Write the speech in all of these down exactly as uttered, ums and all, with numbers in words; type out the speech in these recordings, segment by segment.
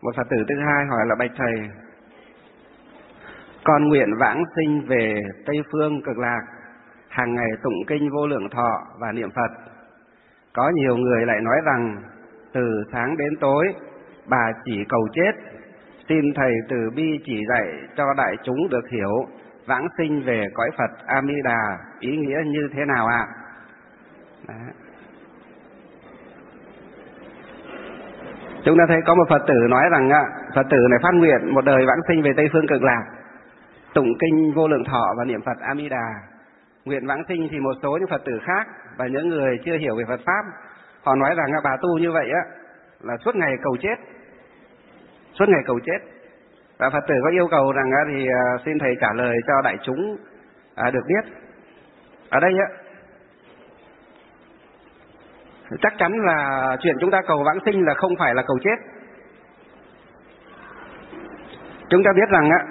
Một Phật tử thứ hai hỏi là: bạch thầy, con nguyện vãng sinh về Tây Phương Cực Lạc, hàng ngày tụng kinh Vô Lượng Thọ và niệm Phật. Có nhiều người lại nói rằng từ sáng đến tối bà chỉ cầu chết. Xin thầy từ bi chỉ dạy cho đại chúng được hiểu vãng sinh về cõi Phật A Di Đà ý nghĩa như thế nào ạ? À? Chúng ta thấy có một Phật tử nói rằng Phật tử này phát nguyện một đời vãng sinh về Tây Phương Cực Lạc, tụng kinh Vô Lượng Thọ và niệm Phật A Di Đà. Nguyện vãng sinh thì một số những Phật tử khác và những người chưa hiểu về Phật pháp, họ nói rằng bà tu như vậy á là suốt ngày cầu chết, suốt ngày cầu chết. Và Phật tử có yêu cầu rằng thì xin thầy trả lời cho đại chúng được biết. Ở đây á, chắc chắn là chuyện chúng ta cầu vãng sinh là không phải là cầu chết. Chúng ta biết rằng á,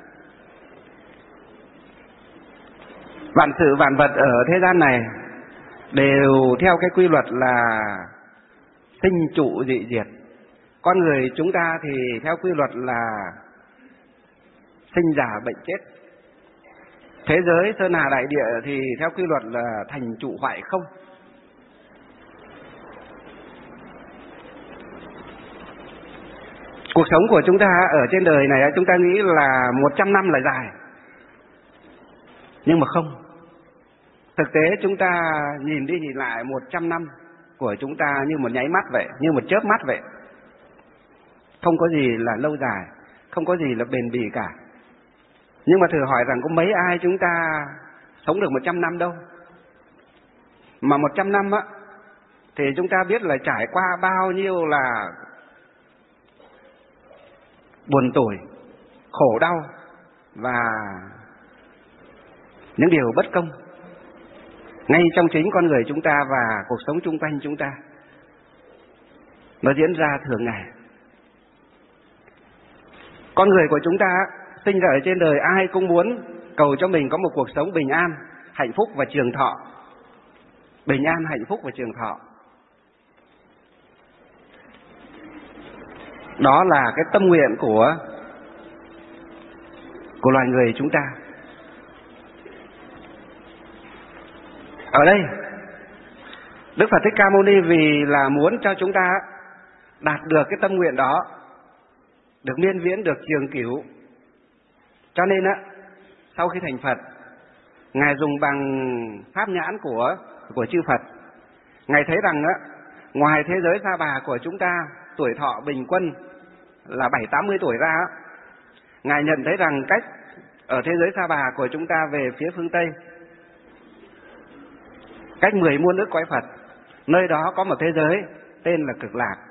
vạn sự vạn vật ở thế gian này đều theo cái quy luật là sinh trụ dị diệt. Con người chúng ta thì theo quy luật là sinh già bệnh chết. Thế giới sơn hà đại địa thì theo quy luật là thành trụ hoại không. Cuộc sống của chúng ta ở trên đời này chúng ta nghĩ là một trăm năm là dài, nhưng mà không. Thực tế chúng ta nhìn đi nhìn lại một trăm năm của chúng ta như một nháy mắt vậy, như một chớp mắt vậy. Không có gì là lâu dài, không có gì là bền bỉ cả. Nhưng mà thử hỏi rằng có mấy ai chúng ta sống được một trăm năm đâu. Mà một trăm năm á, thì chúng ta biết là trải qua bao nhiêu là buồn tủi, khổ đau và những điều bất công ngay trong chính con người chúng ta và cuộc sống chung quanh chúng ta. Nó diễn ra thường ngày. Con người của chúng ta sinh ra ở trên đời ai cũng muốn cầu cho mình có một cuộc sống bình an, hạnh phúc và trường thọ. Bình an, hạnh phúc và trường thọ. Đó là cái tâm nguyện của của loài người chúng ta. Ở đây Đức Phật Thích Ca Mâu Ni vì là muốn cho chúng ta đạt được cái tâm nguyện đó, được miên viễn, được trường cửu, cho nên á, sau khi thành Phật, Ngài dùng bằng pháp nhãn của của chư Phật, Ngài thấy rằng á, ngoài thế giới Sa Bà của chúng ta tuổi thọ bình quân là bảy tám mươi tuổi ra á, Ngài nhận thấy rằng cách ở thế giới Sa Bà của chúng ta về phía phương Tây, cách mười muôn ức cõi Phật, nơi đó có một thế giới tên là Cực Lạc.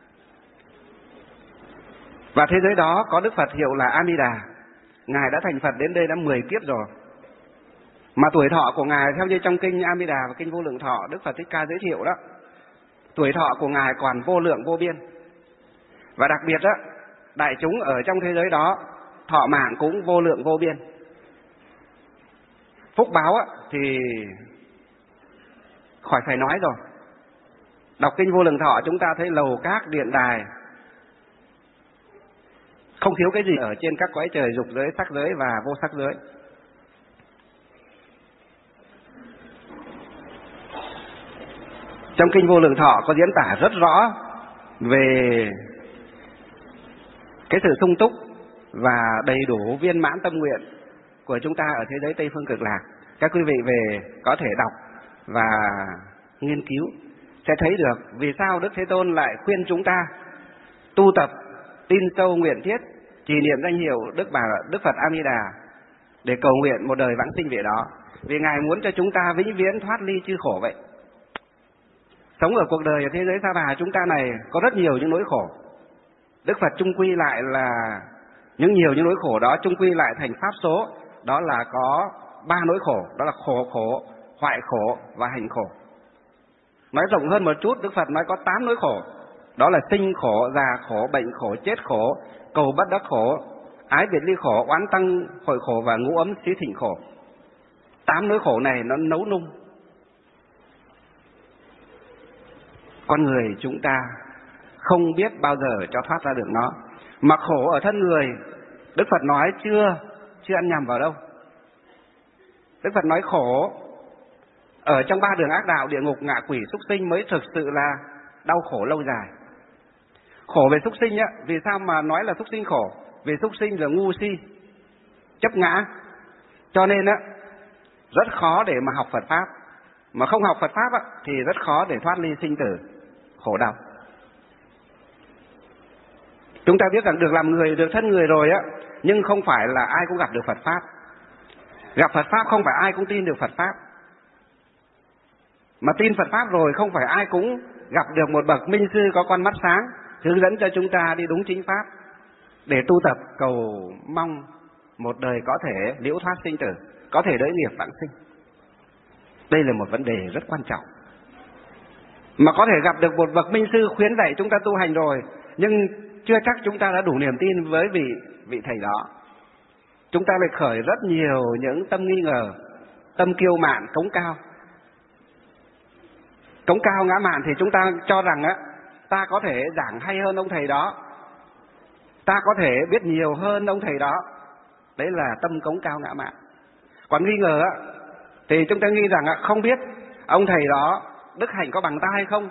Và thế giới đó có Đức Phật hiệu là A Di Đà. Ngài đã thành Phật đến đây đã mười kiếp rồi. Mà tuổi thọ của Ngài theo như trong kinh A Di Đà và kinh Vô Lượng Thọ Đức Phật Thích Ca giới thiệu đó, tuổi thọ của Ngài còn vô lượng vô biên. Và đặc biệt đó, đại chúng ở trong thế giới đó thọ mạng cũng vô lượng vô biên. Phúc báo á, thì khỏi phải nói rồi. Đọc kinh Vô Lượng Thọ chúng ta thấy lầu các điện đài, không thiếu cái gì ở trên các cõi trời dục giới, sắc giới và vô sắc giới. Trong kinh Vô Lượng Thọ có diễn tả rất rõ về cái sự sung túc và đầy đủ viên mãn tâm nguyện của chúng ta ở thế giới Tây Phương Cực Lạc. Các quý vị về có thể đọc và nghiên cứu sẽ thấy được vì sao Đức Thế Tôn lại khuyên chúng ta tu tập tin sâu nguyện thiết, trì niệm danh hiệu Đức Bà Đức Phật A Di Đà để cầu nguyện một đời vãng sinh về đó. Vì Ngài muốn cho chúng ta vĩnh viễn thoát ly chư khổ vậy. Sống ở cuộc đời ở thế giới Sa Bà chúng ta này có rất nhiều những nỗi khổ. Đức Phật chung quy lại là những nhiều những nỗi khổ đó chung quy lại thành pháp số, đó là có ba nỗi khổ, đó là khổ khổ, hoại khổ và hành khổ. Nói rộng hơn một chút, Đức Phật nói có tám nỗi khổ, đó là sinh khổ, già khổ, bệnh khổ, chết khổ, cầu bất đắc khổ, ái biệt ly khổ, oán tăng hội khổ và ngũ ấm xí thịnh khổ. Tám nỗi khổ này nó nấu nung con người chúng ta không biết bao giờ cho thoát ra được nó. Mà khổ ở thân người, Đức Phật nói chưa, chưa ăn nhầm vào đâu. Đức Phật nói khổ ở trong ba đường ác đạo, địa ngục, ngạ quỷ, súc sinh mới thực sự là đau khổ lâu dài. Khổ về súc sinh á, vì sao mà nói là súc sinh khổ? Vì súc sinh là ngu si, chấp ngã, cho nên á rất khó để mà học Phật pháp. Mà không học Phật pháp á thì rất khó để thoát ly sinh tử khổ đau. Chúng ta biết rằng được làm người, được thân người rồi á, nhưng không phải là ai cũng gặp được Phật pháp. Gặp Phật pháp không phải ai cũng tin được Phật pháp. Mà tin Phật pháp rồi không phải ai cũng gặp được một bậc minh sư có con mắt sáng, hướng dẫn cho chúng ta đi đúng chính pháp để tu tập cầu mong một đời có thể liễu thoát sinh tử, có thể đỡ nghiệp vãng sinh. Đây là một vấn đề rất quan trọng. Mà có thể gặp được một bậc minh sư khuyến dạy chúng ta tu hành rồi, nhưng chưa chắc chúng ta đã đủ niềm tin với vị vị thầy đó. Chúng ta lại khởi rất nhiều những tâm nghi ngờ, tâm kiêu mạn, cống cao. Cống cao ngã mạn thì chúng ta cho rằng á, ta có thể giảng hay hơn ông thầy đó, ta có thể biết nhiều hơn ông thầy đó. Đấy là tâm cống cao ngã mạn. Còn nghi ngờ á, thì chúng ta nghĩ rằng á, không biết ông thầy đó đức hạnh có bằng ta hay không,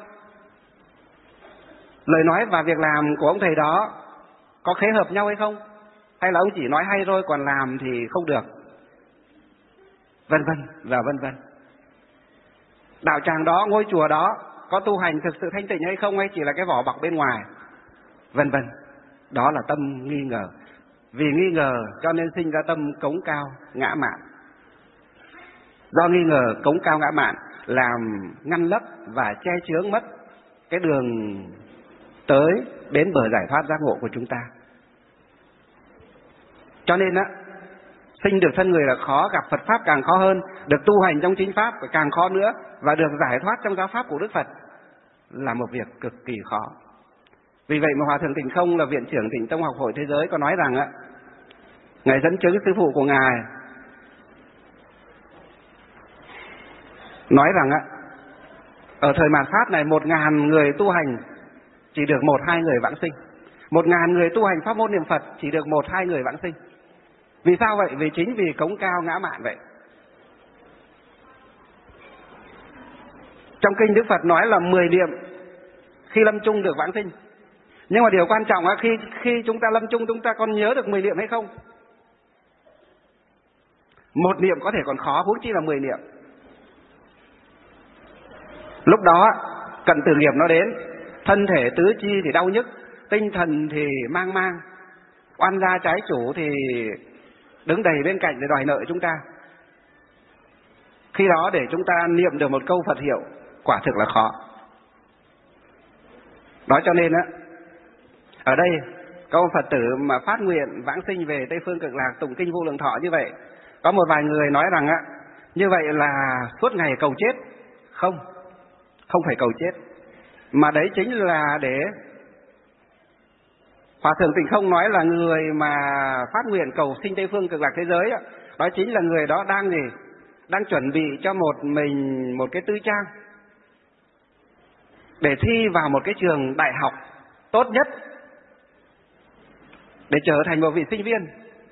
lời nói và việc làm của ông thầy đó có khế hợp nhau hay không, hay là ông chỉ nói hay thôi còn làm thì không được, vân vân và vân vân. Đạo tràng đó, ngôi chùa đó có tu hành thực sự thanh tịnh hay không, hay chỉ là cái vỏ bọc bên ngoài, vân vân. Đó là tâm nghi ngờ. Vì nghi ngờ cho nên sinh ra tâm cống cao ngã mạn. Do nghi ngờ cống cao ngã mạn làm ngăn lấp và che chướng mất cái đường tới đến bờ giải thoát giác ngộ của chúng ta. Cho nên á, sinh được thân người là khó, gặp Phật pháp càng khó hơn, được tu hành trong chính pháp càng khó nữa, và được giải thoát trong giáo pháp của Đức Phật là một việc cực kỳ khó. Vì vậy mà Hòa thượng Tịnh Không là viện trưởng Tịnh Tông Học Hội Thế Giới có nói rằng á, ngài dẫn chứng sư phụ của ngài nói rằng á, ở thời mạt Pháp này một ngàn người tu hành chỉ được một hai người vãng sinh, một ngàn người tu hành pháp môn niệm Phật chỉ được một hai người vãng sinh. Vì sao vậy? Vì chính vì cống cao ngã mạn vậy. Trong kinh Đức Phật nói là mười niệm khi lâm chung được vãng sinh. Nhưng mà điều quan trọng là khi khi chúng ta lâm chung chúng ta còn nhớ được mười niệm hay không? Một niệm có thể còn khó, huống chi là mười niệm. Lúc đó cận tử nghiệp nó đến, thân thể tứ chi thì đau nhức, tinh thần thì mang mang, oan gia trái chủ thì đứng đầy bên cạnh để đòi nợ chúng ta. Khi đó để chúng ta niệm được một câu Phật hiệu quả thực là khó. Đó cho nên á, ở đây có một Phật tử mà phát nguyện vãng sinh về Tây Phương Cực Lạc tụng kinh Vô Lượng Thọ như vậy, có một vài người nói rằng á, như vậy là suốt ngày cầu chết. Không, không phải cầu chết, mà đấy chính là để Hòa thượng Tịnh Không nói là người mà phát nguyện cầu sinh Tây Phương Cực Lạc thế giới đó, đó chính là người đó đang gì? Đang chuẩn bị cho một mình một cái tư trang để thi vào một cái trường đại học tốt nhất, để trở thành một vị sinh viên,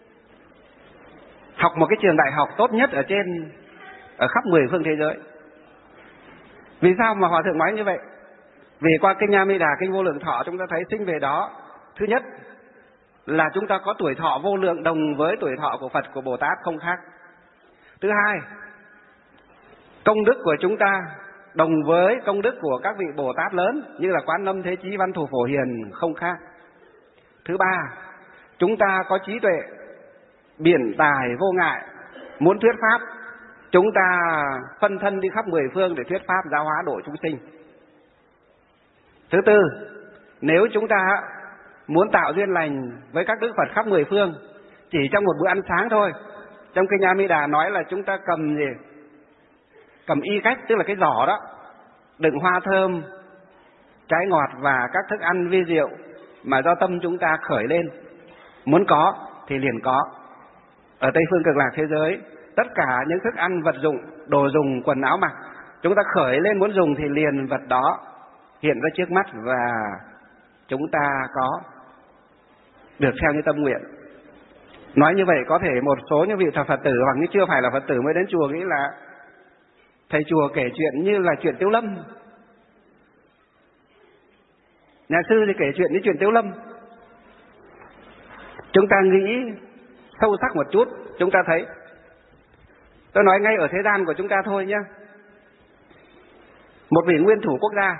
học một cái trường đại học tốt nhất ở trên ở khắp mười phương thế giới. Vì sao mà Hòa thượng nói như vậy? Vì qua kinh A Di Đà, kinh Vô Lượng Thọ chúng ta thấy sinh về đó, thứ nhất là chúng ta có tuổi thọ vô lượng đồng với tuổi thọ của Phật, của Bồ Tát không khác. Thứ hai, công đức của chúng ta đồng với công đức của các vị Bồ Tát lớn như là Quán Âm, Thế Chí, Văn Thù, Phổ Hiền không khác. Thứ ba, chúng ta có trí tuệ biển tài vô ngại, muốn thuyết pháp chúng ta phân thân đi khắp mười phương để thuyết pháp giáo hóa độ chúng sinh. Thứ tư, nếu chúng ta muốn tạo duyên lành với các đức Phật khắp mười phương chỉ trong một bữa ăn sáng thôi, trong kinh A Di Đà nói là chúng ta cầm gì? Cầm y cách, tức là cái giỏ đó, đựng hoa thơm, trái ngọt và các thức ăn vi diệu mà do tâm chúng ta khởi lên, muốn có thì liền có. Ở Tây Phương Cực Lạc thế giới, tất cả những thức ăn, vật dụng, đồ dùng, quần áo mặc, chúng ta khởi lên muốn dùng thì liền vật đó hiện ra trước mắt và chúng ta có được theo như tâm nguyện. Nói như vậy có thể một số những vị Phật tử hoặc như chưa phải là Phật tử mới đến chùa nghĩ là thầy chùa kể chuyện như là chuyện Tiếu Lâm. Nhà sư thì kể chuyện như chuyện Tiếu Lâm. Chúng ta nghĩ sâu sắc một chút, chúng ta thấy. Tôi nói ngay ở thế gian của chúng ta thôi nhé. Một vị nguyên thủ quốc gia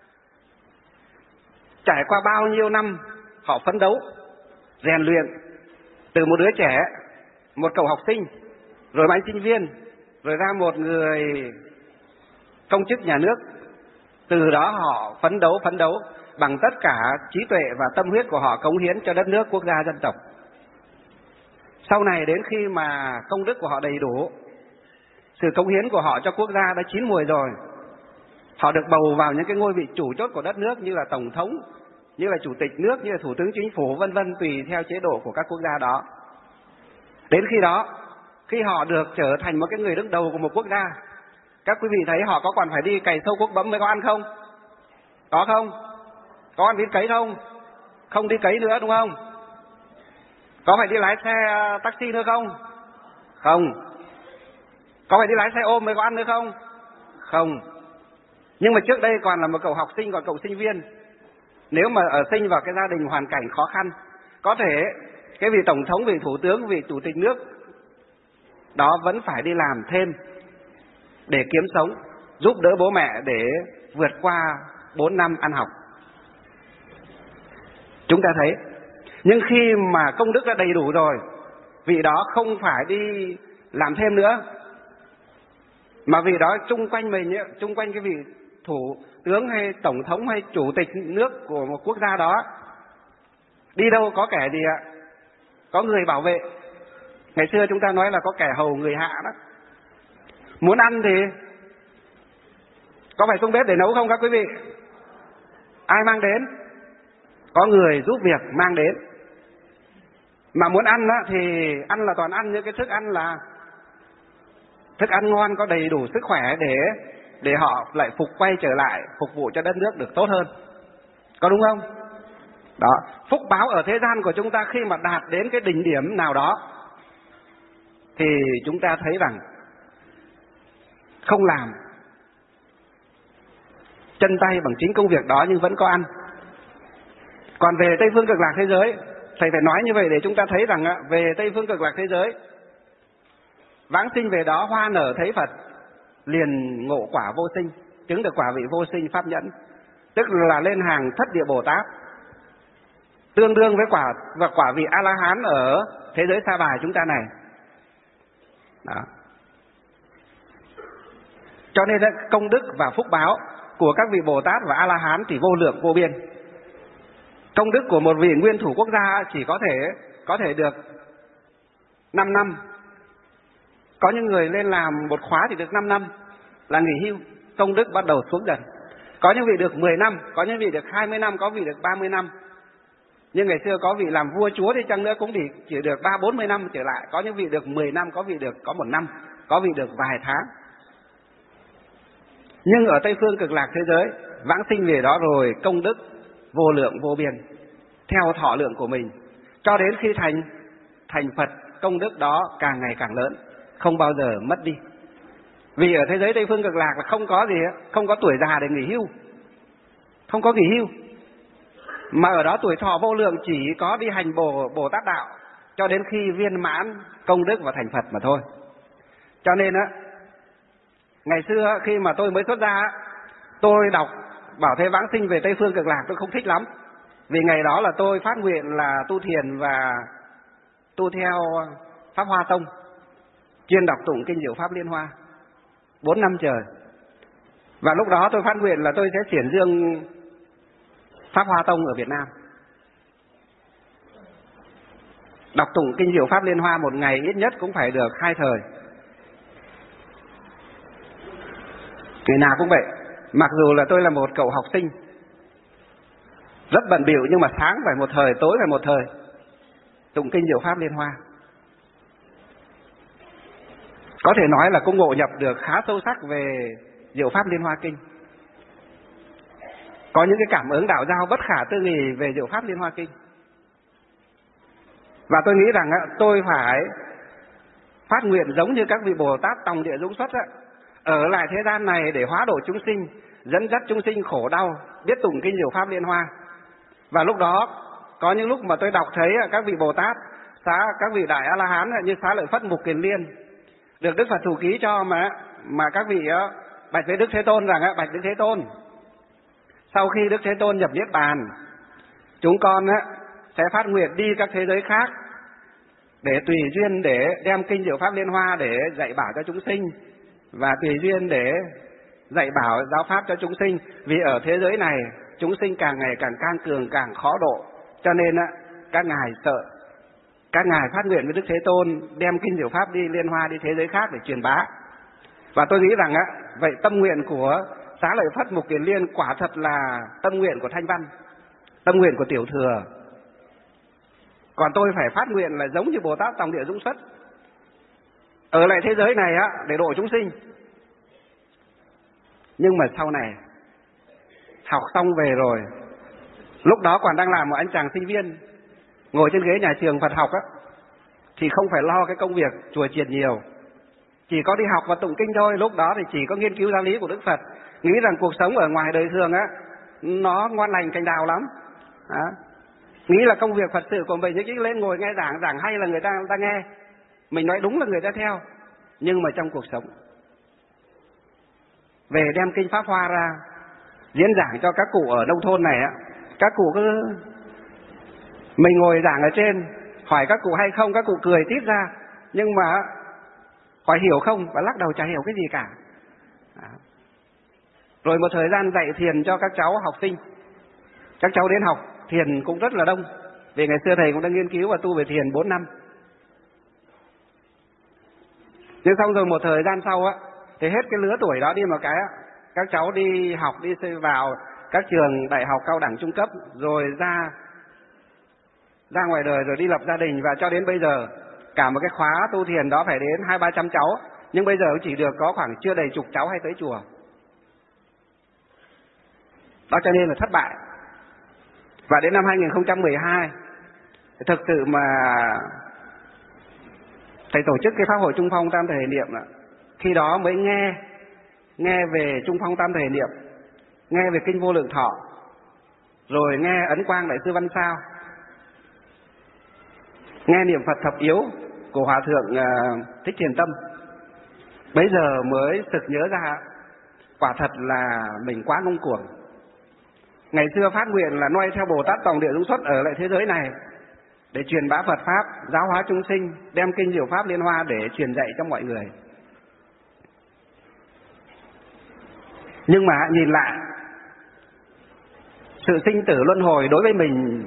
trải qua bao nhiêu năm họ phấn đấu, rèn luyện, từ một đứa trẻ, một cậu học sinh, rồi một anh sinh viên, rồi ra một người công chức nhà nước. Từ đó họ phấn đấu, phấn đấu bằng tất cả trí tuệ và tâm huyết của họ cống hiến cho đất nước, quốc gia, dân tộc. Sau này đến khi mà công đức của họ đầy đủ, sự cống hiến của họ cho quốc gia đã chín mùi rồi, họ được bầu vào những cái ngôi vị chủ chốt của đất nước như là tổng thống, như là chủ tịch nước, như là thủ tướng chính phủ, vân vân, tùy theo chế độ của các quốc gia đó. Đến khi đó, khi họ được trở thành một cái người đứng đầu của một quốc gia, các quý vị thấy họ có còn phải đi cày sâu cuốc bấm mới có ăn không? Có không? Có ăn vịt cấy không? Không đi cấy nữa đúng không? Có phải đi lái xe taxi nữa không? Không. Có phải đi lái xe ôm mới có ăn nữa không? Không. Nhưng mà trước đây còn là một cậu học sinh, còn cậu sinh viên, nếu mà ở sinh vào cái gia đình hoàn cảnh khó khăn, có thể cái vị tổng thống, vị thủ tướng, vị chủ tịch nước đó vẫn phải đi làm thêm để kiếm sống, giúp đỡ bố mẹ để vượt qua bốn năm ăn học. Chúng ta thấy, nhưng khi mà công đức đã đầy đủ rồi, vị đó không phải đi làm thêm nữa, mà vị đó chung quanh mình, chung quanh cái vị thủ tướng hay tổng thống hay chủ tịch nước của một quốc gia đó, đi đâu có kẻ gì ạ? Có người bảo vệ. Ngày xưa chúng ta nói là có kẻ hầu người hạ đó. Muốn ăn thì có phải xuống bếp để nấu không các quý vị? Ai mang đến? Có người giúp việc mang đến. Mà muốn ăn á, thì ăn là toàn ăn những cái thức ăn là thức ăn ngon, có đầy đủ sức khỏe để để họ lại phục quay trở lại phục vụ cho đất nước được tốt hơn. Có đúng không? Đó, phúc báo ở thế gian của chúng ta khi mà đạt đến cái đỉnh điểm nào đó thì chúng ta thấy rằng không làm chân tay bằng chính công việc đó nhưng vẫn có ăn. Còn về Tây phương cực lạc thế giới, thầy phải nói như vậy để chúng ta thấy rằng về Tây phương cực lạc thế giới, vãng sinh về đó hoa nở thấy Phật, liền ngộ quả vô sinh, chứng được quả vị vô sinh pháp nhẫn, tức là lên hàng thất địa Bồ Tát, tương đương với quả và quả vị A La Hán ở thế giới Sa Bài chúng ta này. Đó. Cho nên công đức và phúc báo của các vị Bồ Tát và A La Hán thì vô lượng vô biên. Công đức của một vị nguyên thủ quốc gia chỉ có thể có thể được năm năm. Có những người lên làm một khóa thì được năm năm là nghỉ hưu, công đức bắt đầu xuống dần. Có những vị được mười năm, có những vị được hai mươi năm, có vị được ba mươi năm. Nhưng ngày xưa có vị làm vua chúa thì chăng nữa cũng chỉ được ba bốn mươi năm trở lại. Có những vị được mười năm, có vị được có một năm, có vị được vài tháng. Nhưng ở Tây phương cực lạc thế giới, vãng sinh về đó rồi công đức vô lượng vô biên, theo thọ lượng của mình, cho đến khi thành thành Phật, công đức đó càng ngày càng lớn, không bao giờ mất đi. Vì ở thế giới Tây phương cực lạc là không có gì, không có tuổi già để nghỉ hưu, không có nghỉ hưu, mà ở đó tuổi thọ vô lượng chỉ có đi hành Bồ Bồ Tát đạo cho đến khi viên mãn công đức và thành Phật mà thôi. Cho nên á, ngày xưa khi mà tôi mới xuất gia, tôi đọc bảo thế vãng sinh về Tây phương cực lạc tôi không thích lắm, vì ngày đó là tôi phát nguyện là tu thiền và tu theo Pháp Hoa Tông, chuyên đọc tụng kinh Diệu Pháp Liên Hoa bốn năm trời. Và lúc đó tôi phát nguyện là tôi sẽ triển dương Pháp Hoa Tông ở Việt Nam. Đọc tụng kinh Diệu Pháp Liên Hoa một ngày ít nhất cũng phải được hai thời. Ngày nào cũng vậy. Mặc dù là tôi là một cậu học sinh rất bận bịu, nhưng mà sáng phải một thời, tối phải một thời tụng kinh Diệu Pháp Liên Hoa. Có thể nói là cũng ngộ nhập được khá sâu sắc về Diệu Pháp Liên Hoa Kinh. có những cái cảm ứng đạo giao bất khả tư nghì về diệu pháp Liên Hoa Kinh. Và tôi nghĩ rằng tôi phải phát nguyện giống như các vị Bồ Tát Tòng Địa Dũng Xuất, ở lại thế gian này để hóa độ chúng sinh, dẫn dắt chúng sinh khổ đau, biết tụng kinh diệu pháp Liên Hoa. Và lúc đó có những lúc mà tôi đọc thấy các vị Bồ Tát, xá các vị đại A La Hán như Xá Lợi Phất, Mục Kiền Liên được Đức Phật thủ ký cho, mà mà các vị bạch với Đức Thế Tôn rằng bạch Đức Thế Tôn, sau khi Đức Thế Tôn nhập niết bàn, chúng con sẽ phát nguyện đi các thế giới khác để tùy duyên để đem kinh diệu pháp Liên Hoa để dạy bảo cho chúng sinh, và tùy duyên để dạy bảo giáo pháp cho chúng sinh. Vì ở thế giới này chúng sinh càng ngày càng can cường, càng khó độ, cho nên các ngài sợ, các ngài phát nguyện với Đức Thế Tôn đem kinh diệu pháp đi Liên Hoa đi thế giới khác để truyền bá. Và tôi nghĩ rằng vậy tâm nguyện của Xá Lợi Phất, Mục Kiền Liên quả thật là tâm nguyện của Thanh Văn, tâm nguyện của Tiểu Thừa. Còn tôi phải phát nguyện là giống như Bồ Tát Tòng Địa Dũng Xuất, ở lại thế giới này để độ chúng sinh. Nhưng mà sau này học xong về rồi, lúc đó còn đang làm một anh chàng sinh viên, ngồi trên ghế nhà trường Phật học á, thì không phải lo cái công việc chùa chiền nhiều, chỉ có đi học và tụng kinh thôi. Lúc đó thì chỉ có nghiên cứu giáo lý của Đức Phật, nghĩ rằng cuộc sống ở ngoài đời thường á nó ngon lành cành đào lắm, à, nghĩ là công việc Phật sự của mình chỉ lên ngồi nghe giảng, giảng hay là người ta người ta nghe, mình nói đúng là người ta theo. Nhưng mà trong cuộc sống, về đem kinh Pháp Hoa ra diễn giảng cho các cụ ở nông thôn này á, các cụ cứ, mình ngồi giảng ở trên, hỏi các cụ hay không, các cụ cười tít ra, nhưng mà hỏi hiểu không, và lắc đầu chả hiểu cái gì cả. À. Rồi một thời gian dạy thiền cho các cháu học sinh, các cháu đến học thiền cũng rất là đông, vì ngày xưa thầy cũng đã nghiên cứu và tu về thiền bốn năm. Nhưng xong rồi một thời gian sau á, thì hết cái lứa tuổi đó đi một cái á, các cháu đi học, đi vào các trường đại học, cao đẳng, trung cấp, rồi ra ra ngoài đời, rồi đi lập gia đình. Và cho đến bây giờ cả một cái khóa tu thiền đó phải đến hai ba trăm cháu, nhưng bây giờ chỉ được có khoảng chưa đầy chục cháu hay tới chùa. Đó cho nên là thất bại. Và đến năm hai nghìn không trăm mười hai, thực sự mà thầy tổ chức cái Pháp hội Trung Phong Tam Thể Niệm, khi đó mới nghe nghe về Trung Phong Tam Thể Niệm, nghe về kinh Vô Lượng Thọ, rồi nghe Ấn Quang Đại Sư Văn Sao, nghe niệm Phật thập yếu của Hòa Thượng uh, Thích Thiền Tâm. Bây giờ mới sực nhớ ra, quả thật là mình quá ngông cuồng. Ngày xưa phát nguyện là noi theo Bồ Tát Tòng Địa Dũng Xuất ở lại thế giới này để truyền bá Phật Pháp, giáo hóa chúng sinh, đem kinh diệu pháp Liên Hoa để truyền dạy cho mọi người. Nhưng mà nhìn lại, sự sinh tử luân hồi đối với mình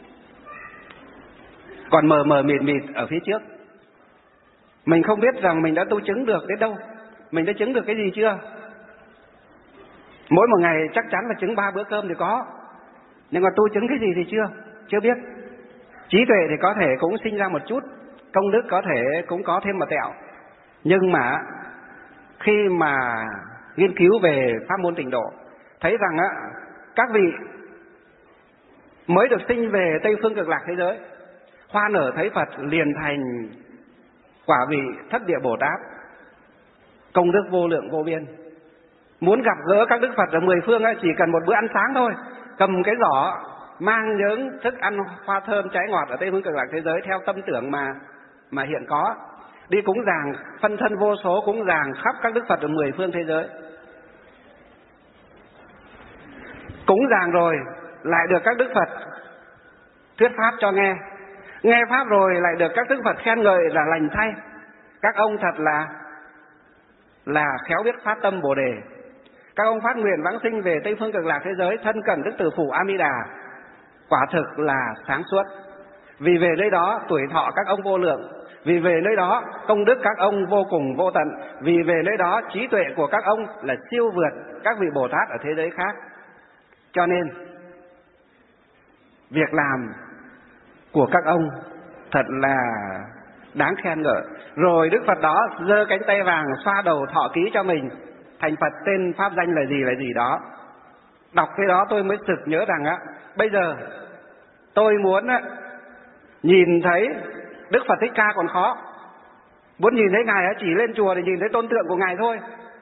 còn mờ mờ mịt mịt ở phía trước. Mình không biết rằng mình đã tu chứng được đến đâu, mình đã chứng được cái gì chưa. Mỗi một ngày chắc chắn là chứng ba bữa cơm thì có, nhưng mà tu chứng cái gì thì chưa, chưa biết. Trí tuệ thì có thể cũng sinh ra một chút, công đức có thể cũng có thêm một tẹo. Nhưng mà khi mà nghiên cứu về pháp môn tịnh độ, thấy rằng á, các vị mới được sinh về Tây Phương Cực Lạc thế giới, hoa nở thấy Phật liền thành quả vị thất địa Bồ Tát, công đức vô lượng vô biên. Muốn gặp gỡ các Đức Phật ở mười phương ấy, chỉ cần một bữa ăn sáng thôi, cầm cái giỏ mang những thức ăn hoa thơm trái ngọt ở Tây Phương Cực Lạc thế giới theo tâm tưởng mà mà hiện có, đi cúng dường phân thân vô số, cúng dường khắp các Đức Phật ở mười phương thế giới. Cúng dường rồi lại được các Đức Phật thuyết pháp cho nghe, nghe pháp rồi lại được các Đức Phật khen ngợi là lành thay. Các ông thật là là khéo biết phát tâm Bồ đề. Các ông phát nguyện vãng sinh về Tây Phương Cực Lạc thế giới, thân cận Đức Tử Phủ A Di Đà, quả thực là sáng suốt. Vì về nơi đó tuổi thọ các ông vô lượng, vì về nơi đó công đức các ông vô cùng vô tận, vì về nơi đó trí tuệ của các ông là siêu vượt các vị Bồ Tát ở thế giới khác. Cho nên việc làm của các ông thật là đáng khen ngợi. Rồi Đức Phật đó giơ cánh tay vàng xoa đầu thọ ký cho mình, thành Phật tên pháp danh là gì là gì đó. Đọc cái đó tôi mới sực nhớ rằng á, bây giờ tôi muốn á, nhìn thấy Đức Phật Thích Ca còn khó. Muốn nhìn thấy Ngài á, chỉ lên chùa để nhìn thấy tôn tượng của Ngài thôi.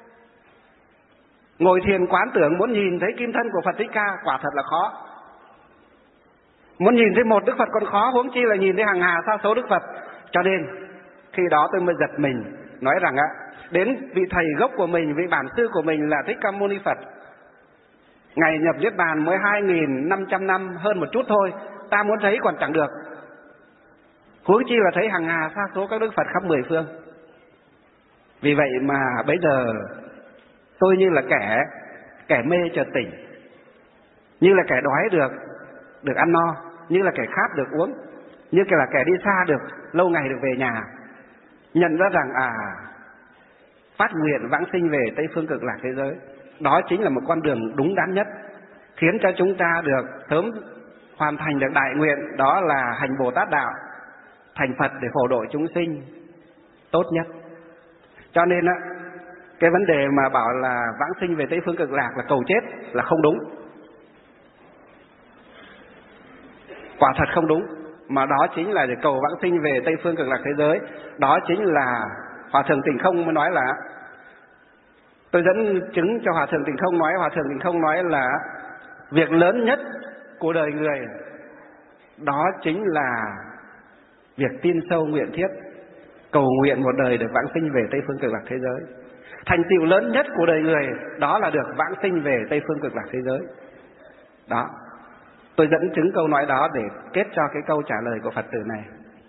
Ngồi thiền quán tưởng muốn nhìn thấy kim thân của Phật Thích Ca quả thật là khó. Muốn nhìn thấy một Đức Phật còn khó, huống chi là nhìn thấy hàng hà sa số Đức Phật. Cho nên khi đó tôi mới giật mình, nói rằng á, đến vị thầy gốc của mình, vị bản sư của mình là Thích Ca Mâu Ni Phật, Ngài nhập Niết Bàn mới hai nghìn năm trăm năm hơn một chút thôi, ta muốn thấy còn chẳng được, huống chi là thấy hàng hà sa số các Đức Phật khắp mười phương. Vì vậy mà bây giờ tôi như là kẻ kẻ mê chợt tỉnh, như là kẻ đói được được ăn no, như là kẻ khát được uống, như là kẻ đi xa được lâu ngày được về nhà, nhận ra rằng à, phát nguyện vãng sinh về Tây Phương Cực Lạc thế giới, đó chính là một con đường đúng đắn nhất, khiến cho chúng ta được sớm hoàn thành được đại nguyện, đó là hành Bồ Tát đạo, thành Phật để phổ độ chúng sinh tốt nhất. Cho nên á, cái vấn đề mà bảo là vãng sinh về Tây Phương Cực Lạc là cầu chết là không đúng, quả thật không đúng, mà đó chính là để cầu vãng sinh về Tây Phương Cực Lạc thế giới. Đó chính là Hòa Thượng Tịnh Không mới nói là, tôi dẫn chứng cho Hòa Thượng Tịnh Không nói, Hòa Thượng Tịnh Không nói là việc lớn nhất của đời người đó chính là việc tin sâu nguyện thiết, cầu nguyện một đời được vãng sinh về Tây Phương Cực Lạc thế giới. Thành tựu lớn nhất của đời người đó là được vãng sinh về Tây Phương Cực Lạc thế giới. Đó, tôi dẫn chứng câu nói đó để kết cho cái câu trả lời của Phật tử này.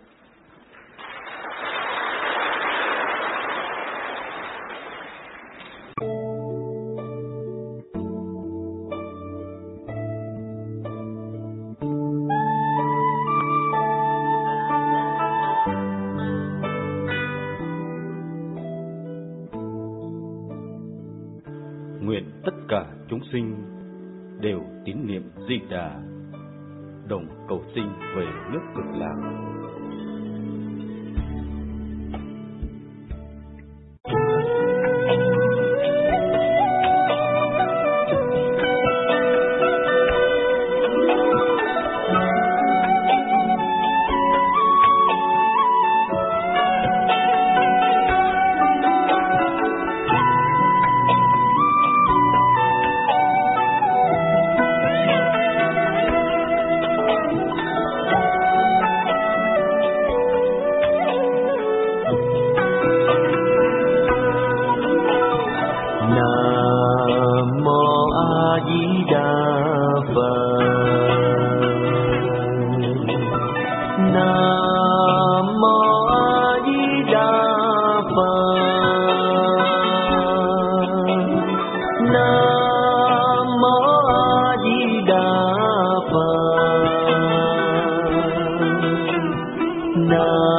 Nguyện tất cả chúng sinh đều tín niệm Di Đà, đồng cầu sinh về nước Cực Lạc. Nam